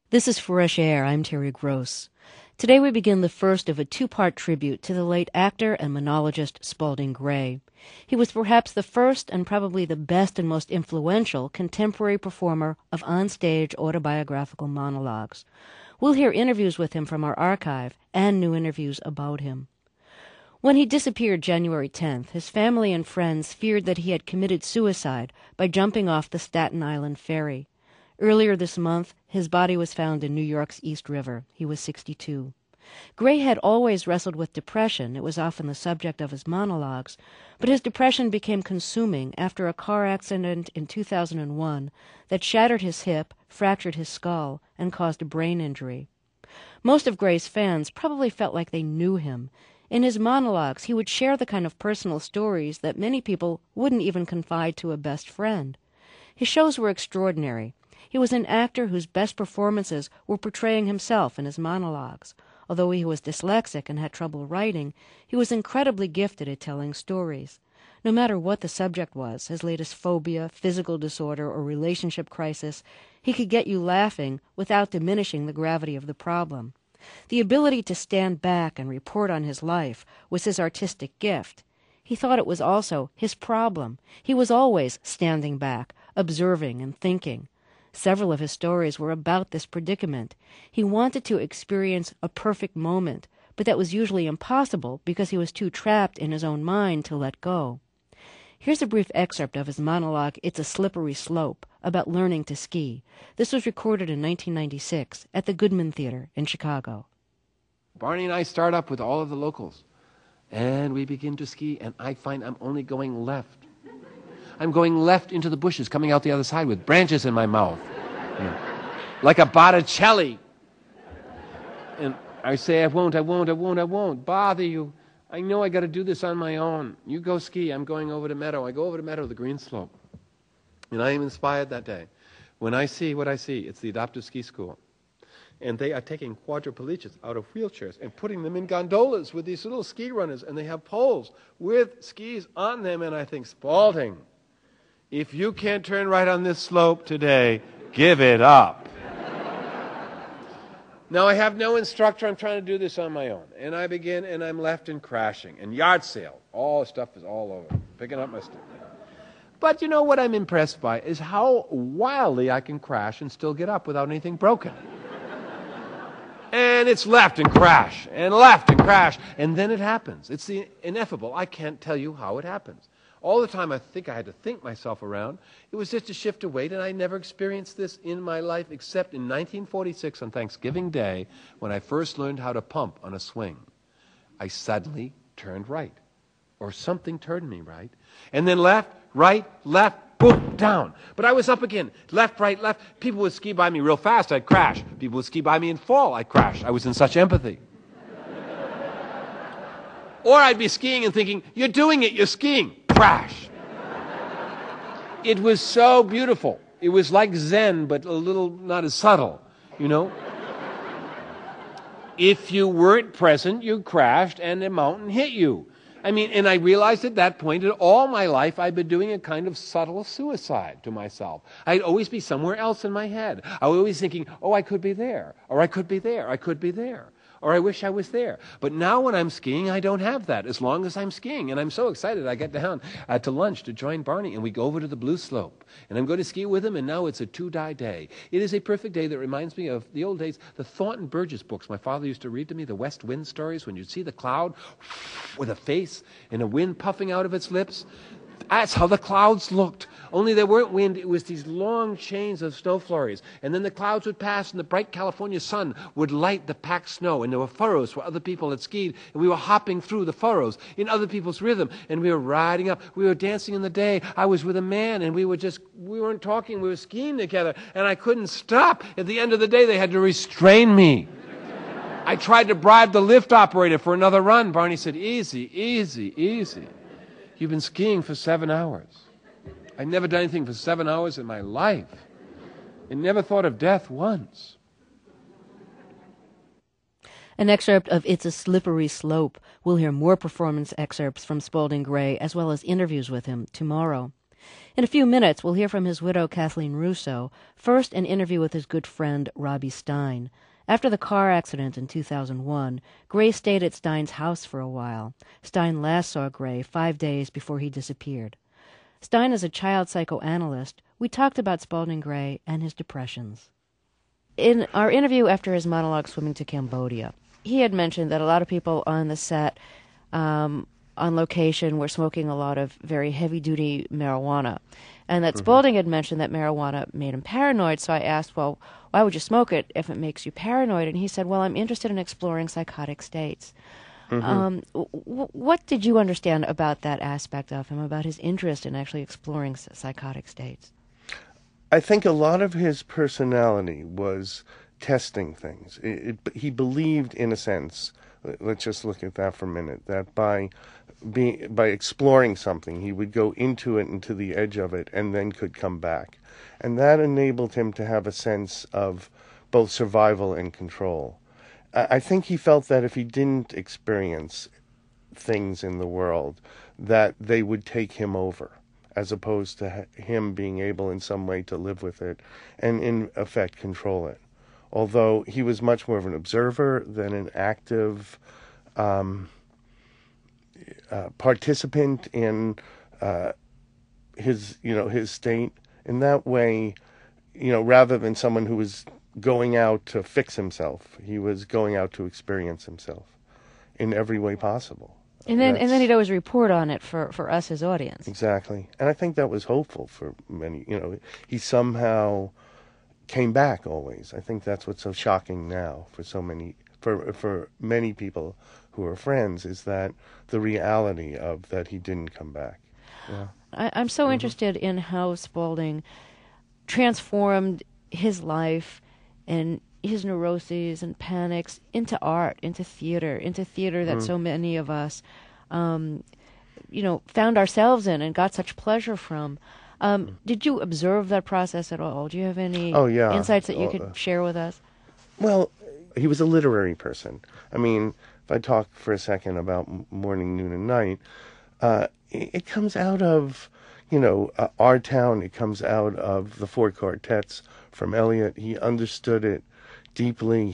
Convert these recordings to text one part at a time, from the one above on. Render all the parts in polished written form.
This is Fresh Air. I'm Terry Gross. Today we begin the first of a two-part tribute to the late actor and monologist Spalding Gray. He was perhaps the first and probably the best and most influential contemporary performer of onstage autobiographical monologues. We'll hear interviews with him from our archive and new interviews about him. When he disappeared January 10th, his family and friends feared that he had committed suicide by jumping off the Staten Island ferry. Earlier this month, his body was found in New York's East River. He was 62. Gray had always wrestled with depression. It was often the subject of his monologues. But his depression became consuming after a car accident in 2001 that shattered his hip, fractured his skull, and caused a brain injury. Most of Gray's fans probably felt like they knew him. In his monologues, he would share the kind of personal stories that many people wouldn't even confide to a best friend. His shows were extraordinary. He was an actor whose best performances were portraying himself in his monologues. Although he was dyslexic and had trouble writing, he was incredibly gifted at telling stories. No matter what the subject was, his latest phobia, physical disorder, or relationship crisis, he could get you laughing without diminishing the gravity of the problem. The ability to stand back and report on his life was his artistic gift. He thought it was also his problem. He was always standing back, observing and thinking. Several of his stories were about this predicament. He wanted to experience a perfect moment, but that was usually impossible because he was too trapped in his own mind to let go. Here's a brief excerpt of his monologue, It's a Slippery Slope, about learning to ski. This was recorded in 1996 at the Goodman Theater in Chicago. Barney and I start up with all of the locals, and we begin to ski, and I find I'm only going left. I'm going left into the bushes, coming out the other side with branches in my mouth, like a Botticelli. And I say, I won't bother you. I know I got to do this on my own. You go ski. I'm going over to Meadow. I go over to Meadow, the green slope. And I am inspired that day. When I see what I see, it's the adoptive ski school. And they are taking quadriplegics out of wheelchairs and putting them in gondolas with these little ski runners, and they have poles with skis on them. And I think, Spalding, if you can't turn right on this slope today, give it up. Now, I have no instructor. I'm trying to do this on my own. And I begin, and I'm left and crashing. And yard sale. All stuff is all over. Picking up my stuff. But you know what I'm impressed by is how wildly I can crash and still get up without anything broken. And it's left and crash, and left and crash. And then it happens. It's the ineffable. I can't tell you how it happens. All the time I think I had to think myself around. It was just a shift of weight, and I never experienced this in my life except in 1946 on Thanksgiving Day when I first learned how to pump on a swing. I suddenly turned right, or something turned me right, and then left, right, left, boom, down. But I was up again, left, right, left. People would ski by me real fast, I'd crash. People would ski by me and fall, I'd crash. I was in such empathy. Or I'd be skiing and thinking, you're doing it, you're skiing. Crash. It was so beautiful. It was like Zen, but a little not as subtle, you know. If you weren't present, you crashed and the mountain hit you. I mean, and I realized at that point that all my life I'd been doing a kind of subtle suicide to myself. I'd always be somewhere else in my head. I was always thinking, oh, I could be there, or I could be there, I could be there. Or I wish I was there. But now when I'm skiing, I don't have that as long as I'm skiing. And I'm so excited. I get down to lunch to join Barney, and we go over to the Blue Slope. And I'm going to ski with him, and now it's a two-die day. It is a perfect day that reminds me of the old days, the Thornton Burgess books my father used to read to me, the West Wind stories, when you'd see the cloud with a face and a wind puffing out of its lips. That's how the clouds looked. Only there weren't wind. It was these long chains of snow flurries. And then the clouds would pass, and the bright California sun would light the packed snow. And there were furrows where other people had skied. And we were hopping through the furrows in other people's rhythm. And we were riding up. We were dancing in the day. I was with a man, and we weren't talking. We were skiing together. And I couldn't stop. At the end of the day, they had to restrain me. I tried to bribe the lift operator for another run. Barney said, easy, easy, easy. You've been skiing for 7 hours. I've never done anything for 7 hours in my life. I never thought of death once. An excerpt of It's a Slippery Slope. We'll hear more performance excerpts from Spalding Gray, as well as interviews with him tomorrow. In a few minutes, we'll hear from his widow, Kathleen Russo. First, an interview with his good friend, Robbie Stein. After the car accident in 2001, Gray stayed at Stein's house for a while. Stein last saw Gray 5 days before he disappeared. Stein is a child psychoanalyst. We talked about Spalding Gray and his depressions. In our interview after his monologue Swimming to Cambodia, he had mentioned that a lot of people on the set, on location, were smoking a lot of very heavy-duty marijuana. And that Spalding had mentioned that marijuana made him paranoid, so I asked, well, why would you smoke it if it makes you paranoid? And he said, well, I'm interested in exploring psychotic states. What did you understand about that aspect of him, about his interest in actually exploring psychotic states? I think a lot of his personality was testing things. He believed, in a sense, let's just look at that for a minute, that by exploring something, he would go into it and to the edge of it and then could come back. And that enabled him to have a sense of both survival and control. I think he felt that if he didn't experience things in the world, that they would take him over, as opposed to him being able in some way to live with it and, in effect, control it. Although he was much more of an observer than an active participant in his state. In that way, rather than someone who was going out to fix himself, he was going out to experience himself in every way possible. And then he'd always report on it for us, his audience. Exactly. And I think that was hopeful for many. He somehow came back always. I think that's what's so shocking now for so many, for many people who are friends, is that the reality of that he didn't come back. Yeah. I'm so interested in how Spalding transformed his life and his neuroses and panics into art, into theater that so many of us, found ourselves in and got such pleasure from. Did you observe that process at all? Do you have any insights that you could share with us? Well, he was a literary person. I mean, if I talk for a second about Morning, Noon, and Night, it comes out of, Our Town. It comes out of the Four Quartets from Eliot. He understood it deeply.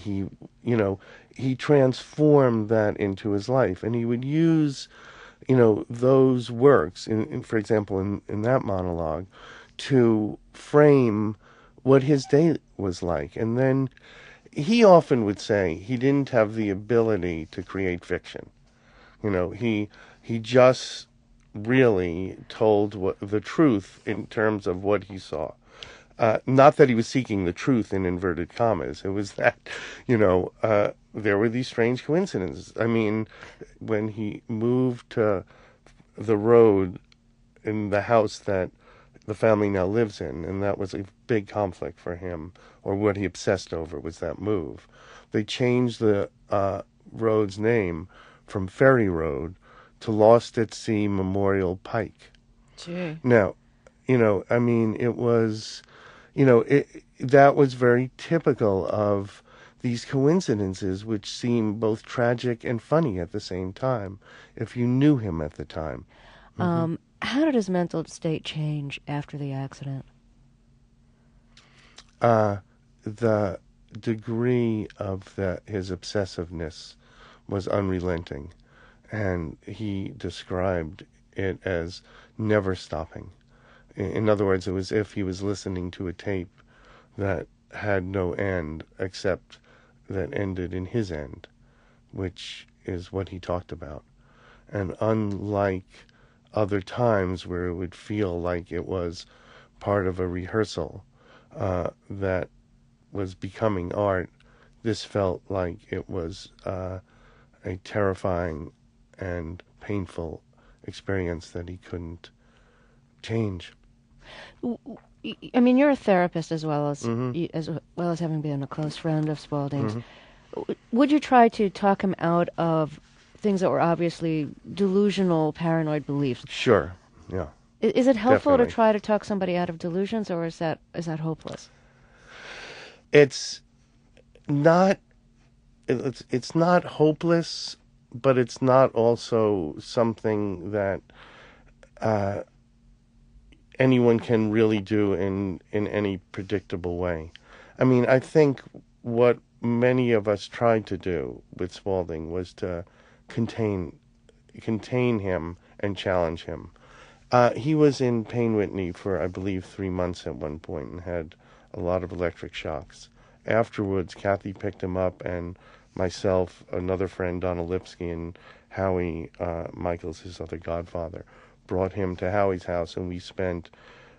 He transformed that into his life, and he would use, those works, for example, in that monologue, to frame what his day was like. And then he often would say he didn't have the ability to create fiction. He just really told the truth in terms of what he saw. Not that he was seeking the truth in inverted commas. It was that, there were these strange coincidences. I mean, when he moved to the road in the house that the family now lives in, and that was a big conflict for him, or what he obsessed over was that move. They changed the road's name from Ferry Road to Lost at Sea Memorial Pike. Gee. Now, it was... that was very typical of these coincidences, which seem both tragic and funny at the same time, if you knew him at the time. How did his mental state change after the accident? The degree of his obsessiveness was unrelenting, and he described it as never stopping. In other words, it was as if he was listening to a tape that had no end except that ended in his end, which is what he talked about. And unlike other times where it would feel like it was part of a rehearsal that was becoming art, this felt like it was a terrifying and painful experience that he couldn't change. I mean, you're a therapist as well as having been a close friend of Spalding's. Would you try to talk him out of things that were obviously delusional, paranoid beliefs? Sure. Yeah. Is it helpful Definitely. to try to talk somebody out of delusions, or is that hopeless? It's not hopeless, but it's not also something that anyone can really do in any predictable way. I mean, I think what many of us tried to do with Spalding was to contain him and challenge him. He was in Payne Whitney for, I believe, 3 months at one point and had a lot of electric shocks. Afterwards, Kathy picked him up, and myself, another friend, Donna Lipsky, and Howie Michaels, his other godfather, brought him to Howie's house, and we spent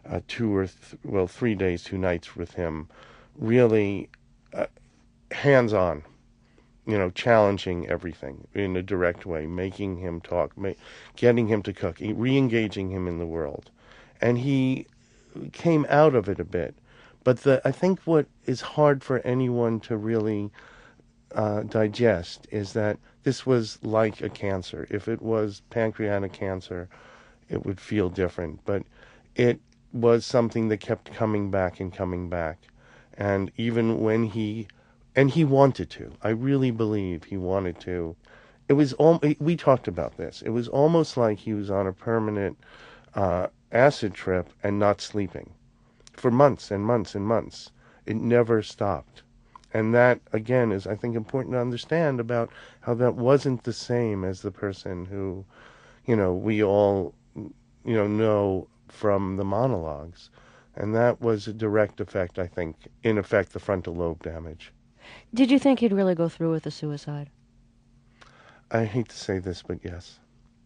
3 days, 2 nights with him, really hands-on, challenging everything in a direct way, making him talk, getting him to cook, re-engaging him in the world. And he came out of it a bit. But I think what is hard for anyone to really digest is that this was like a cancer. If it was pancreatic cancer, it would feel different. But it was something that kept coming back and coming back. And even when he wanted to. I really believe he wanted to. We talked about this. It was almost like he was on a permanent acid trip and not sleeping for months and months and months. It never stopped. And that, again, is, I think, important to understand about how that wasn't the same as the person who, we all, know from the monologues. And that was a direct effect, I think, in effect, the frontal lobe damage. Did you think he'd really go through with the suicide? I hate to say this, but yes.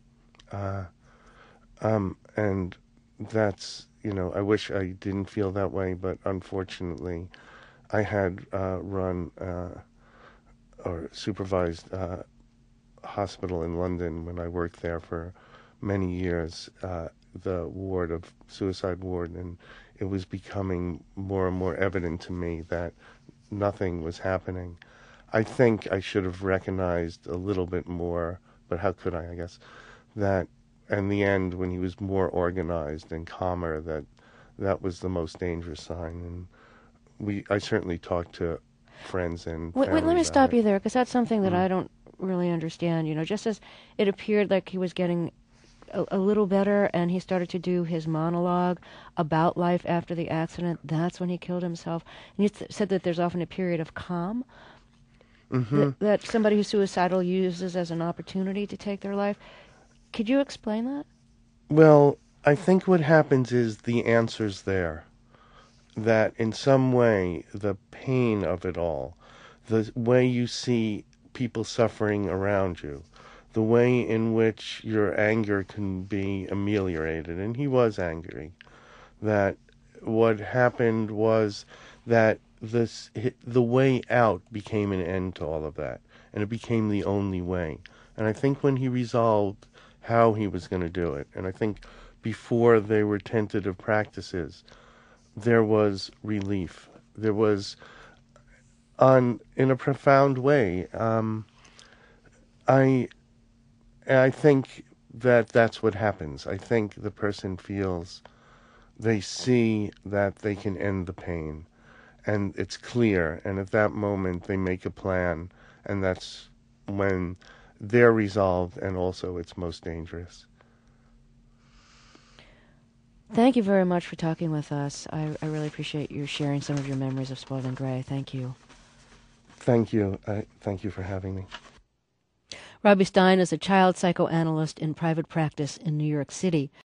And that's, I wish I didn't feel that way, but unfortunately, I had run or supervised a hospital in London when I worked there for many years, the suicide ward, and it was becoming more and more evident to me that nothing was happening. I think I should have recognized a little bit more, but how could I guess, that in the end, when he was more organized and calmer, that was the most dangerous sign. And I certainly talked to friends and wait, let me stop you there, because that's something that Mm. I don't really understand. Just as it appeared like he was getting a little better and he started to do his monologue about life after the accident, that's when he killed himself. And you said that there's often a period of calm that somebody who's suicidal uses as an opportunity to take their life. Could you explain that? Well, I think what happens is the answer's there. That in some way, the pain of it all, the way you see people suffering around you, the way in which your anger can be ameliorated, and he was angry, that what happened was that the way out became an end to all of that, and it became the only way. And I think when he resolved how he was going to do it, and I think before they were tentative practices, there was relief. There was, in a profound way, I think that's what happens. I think the person feels they see that they can end the pain, and it's clear, and at that moment they make a plan, and that's when they're resolved, and also it's most dangerous. Thank you very much for talking with us. I really appreciate you sharing some of your memories of Spalding Gray. Thank you. Thank you. Thank you for having me. Robbie Stein is a child psychoanalyst in private practice in New York City.